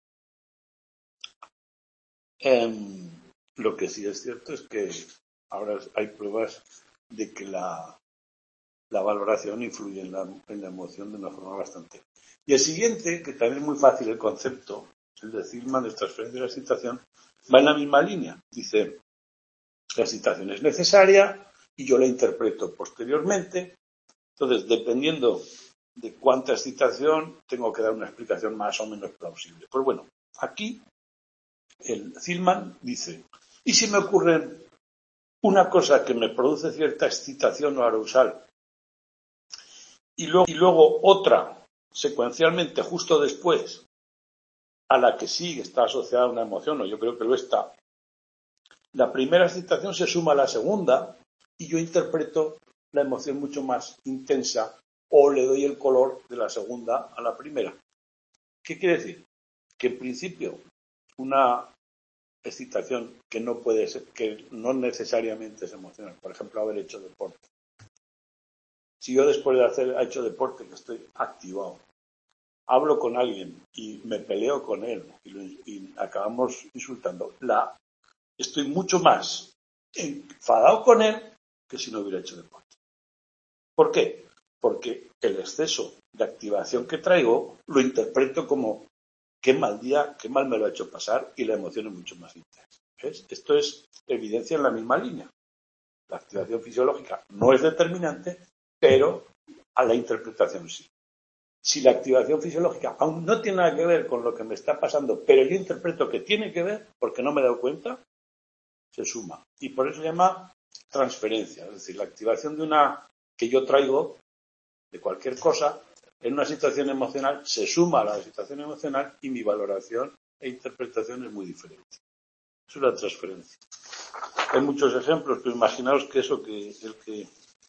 Lo que sí es cierto es que ahora hay pruebas de que la valoración influye en la emoción de una forma bastante. Y el siguiente, que también es muy fácil el concepto, el de Zillman de transferencia de la excitación, va en la misma línea. Dice, la excitación es necesaria y yo la interpreto posteriormente. Entonces, dependiendo de cuánta excitación, tengo que dar una explicación más o menos plausible. Pues bueno, aquí el Zillman dice, ¿y si me ocurre una cosa que me produce cierta excitación o arousal y luego otra secuencialmente justo después a la que sí está asociada una emoción, o yo creo que lo está? La primera excitación se suma a la segunda y yo interpreto la emoción mucho más intensa o le doy el color de la segunda a la primera. ¿Qué quiere decir? Que en principio una excitación que no puede ser, que no necesariamente es emocional, por ejemplo, haber hecho deporte. Si yo después de haber hecho deporte, que estoy activado, hablo con alguien y me peleo con él y acabamos insultando, estoy mucho más enfadado con él que si no hubiera hecho deporte. ¿Por qué? Porque el exceso de activación que traigo lo interpreto como qué mal día, qué mal me lo ha hecho pasar y la emoción es mucho más intensa. ¿Ves? Esto es evidencia en la misma línea. La activación fisiológica no es determinante, pero a la interpretación sí. Si la activación fisiológica aún no tiene nada que ver con lo que me está pasando, pero yo interpreto que tiene que ver porque no me he dado cuenta, se suma. Y por eso se llama transferencia, es decir, la activación de una que yo traigo de cualquier cosa en una situación emocional se suma a la situación emocional y mi valoración e interpretación es muy diferente. Es una transferencia. Hay muchos ejemplos, pero imaginaos que eso, que el que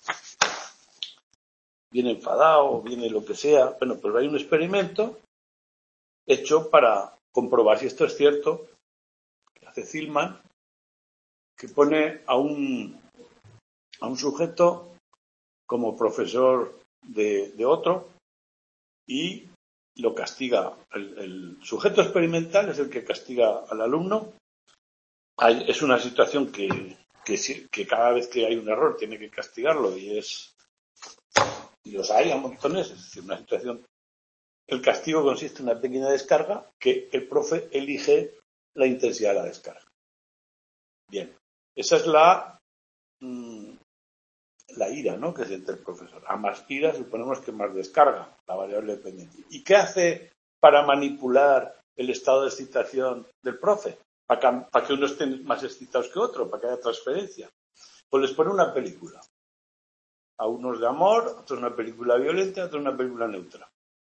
viene enfadado, viene lo que sea, bueno, pues hay un experimento hecho para comprobar si esto es cierto, que hace Zillman, que pone a un sujeto como profesor de otro y lo castiga. El sujeto experimental es el que castiga al alumno. Es una situación que cada vez que hay un error tiene que castigarlo y los hay a montones. Es decir, una situación. El castigo consiste en una pequeña descarga que el profe elige la intensidad de la descarga. Bien, esa es la ira, ¿no?, que siente el profesor. A más ira suponemos que más descarga, la variable dependiente. ¿Y qué hace para manipular el estado de excitación del profe? Para que uno esté más excitados que otro, para que haya transferencia. Pues les pone una película. A unos de amor, a otros una película violenta, a otros una película neutra.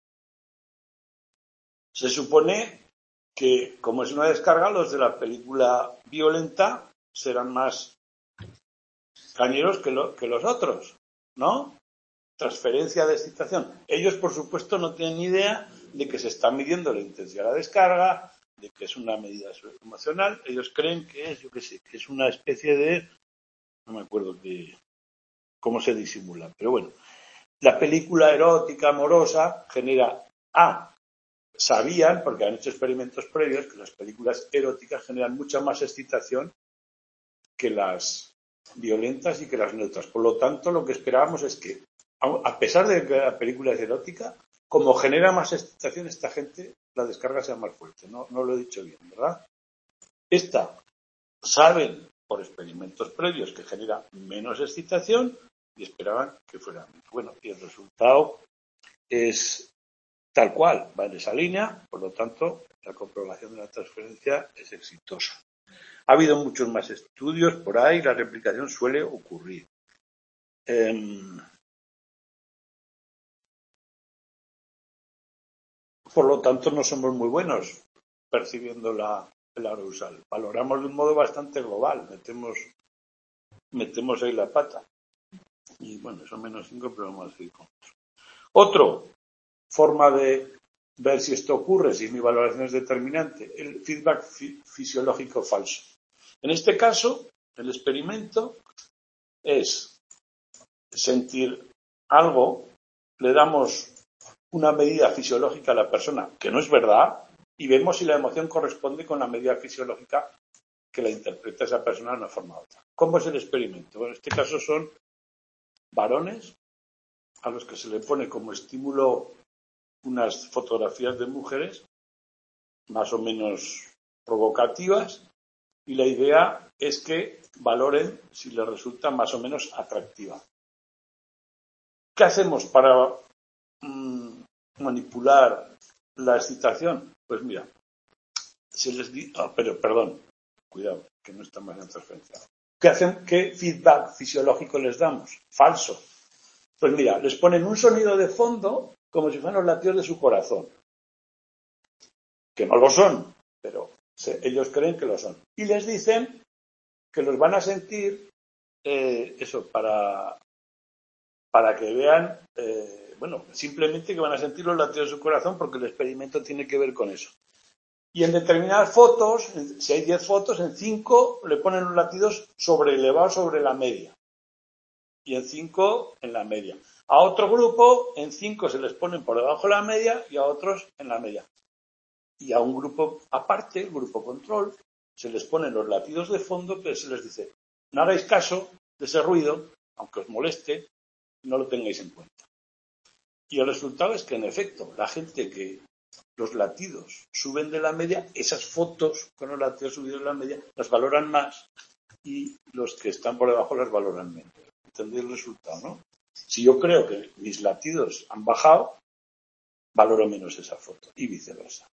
Se supone que, como es una descarga, los de la película violenta serán más cañeros que los otros, ¿no? Transferencia de excitación. Ellos, por supuesto, no tienen ni idea de que se está midiendo la intensidad de la descarga, de que es una medida emocional. Ellos creen que es, yo qué sé, que es una especie de, no me acuerdo cómo se disimula, pero bueno. la película erótica amorosa genera sabían, porque han hecho experimentos previos, que las películas eróticas generan mucha más excitación que las violentas y que las neutras. Por lo tanto, lo que esperábamos es que, a pesar de que la película es erótica, como genera más excitación, esta gente, la descarga sea más fuerte. No lo he dicho bien, ¿verdad? Saben por experimentos previos que genera menos excitación y esperaban que fuera menos. Bueno, y el resultado es tal cual, va en esa línea, por lo tanto, la comprobación de la transferencia es exitosa. Ha habido muchos más estudios por ahí, la replicación suele ocurrir. Por lo tanto, no somos muy buenos percibiendo el arousal. Valoramos de un modo bastante global, metemos ahí la pata. Y bueno, son -5, pero vamos a seguir con otro. Otro forma de ver si esto ocurre, si mi valoración es determinante, el feedback fisiológico falso. En este caso, el experimento es sentir algo, le damos una medida fisiológica a la persona, que no es verdad, y vemos si la emoción corresponde con la medida fisiológica que la interpreta esa persona de una forma u otra. ¿Cómo es el experimento? Bueno, en este caso son varones a los que se le pone como estímulo unas fotografías de mujeres más o menos provocativas y la idea es que valoren si les resulta más o menos atractiva. ¿Qué hacemos para manipular la excitación? Pues mira, se les dice, cuidado, que no está mal en transferencia. ¿Qué feedback fisiológico les damos? Falso. Pues mira, les ponen un sonido de fondo como si fueran los latidos de su corazón. Que no lo son, pero ellos creen que lo son. Y les dicen que los van a sentir, para que vean, simplemente que van a sentir los latidos de su corazón porque el experimento tiene que ver con eso. Y en determinadas fotos, si hay 10 fotos, en 5 le ponen los latidos elevados sobre la media. Y en 5 en la media. A otro grupo, en 5 se les ponen por debajo de la media y a otros en la media. Y a un grupo aparte, el grupo control, se les ponen los latidos de fondo, pero se les dice, no hagáis caso de ese ruido, aunque os moleste, no lo tengáis en cuenta. Y el resultado es que, en efecto, la gente que los latidos suben de la media, esas fotos con los latidos subidos de la media las valoran más y los que están por debajo las valoran menos. ¿Entendéis el resultado, no? Si yo creo que mis latidos han bajado, valoro menos esa foto y viceversa.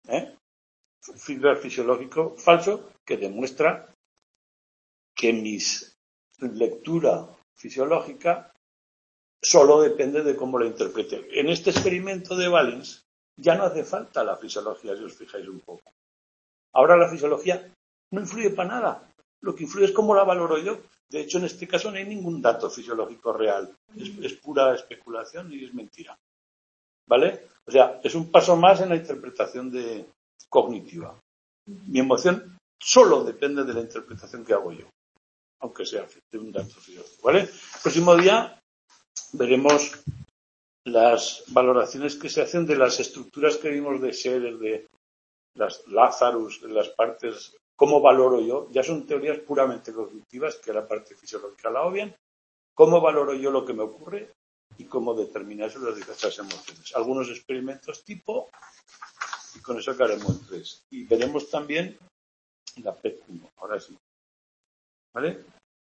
Feedback fisiológico falso que demuestra que mi lectura fisiológica solo depende de cómo la interprete. En este experimento de Valens ya no hace falta la fisiología, si os fijáis un poco. Ahora la fisiología no influye para nada. Lo que influye es cómo la valoro yo. De hecho, en este caso no hay ningún dato fisiológico real. Es pura especulación y es mentira. ¿Vale? O sea, es un paso más en la interpretación cognitiva. Mi emoción solo depende de la interpretación que hago yo, aunque sea de un dato fisiológico. ¿Vale? El próximo día veremos las valoraciones que se hacen de las estructuras que vimos de seres, de las Lazarus, de las partes, cómo valoro yo. Ya son teorías puramente cognitivas que la parte fisiológica la obvian. Cómo valoro yo lo que me ocurre y cómo determinar eso las diversas emociones. Algunos experimentos tipo, y con eso acabaremos 3. Y veremos también la PET-1. Ahora sí. ¿Vale?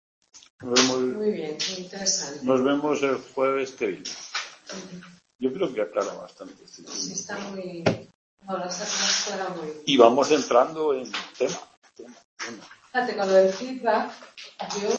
Muy bien, muy interesante. Nos vemos el jueves que viene. Yo creo que aclara bastante. Sí, está muy... Ahora está muy bien. Y vamos entrando en tema. Fíjate, con lo del feedback, yo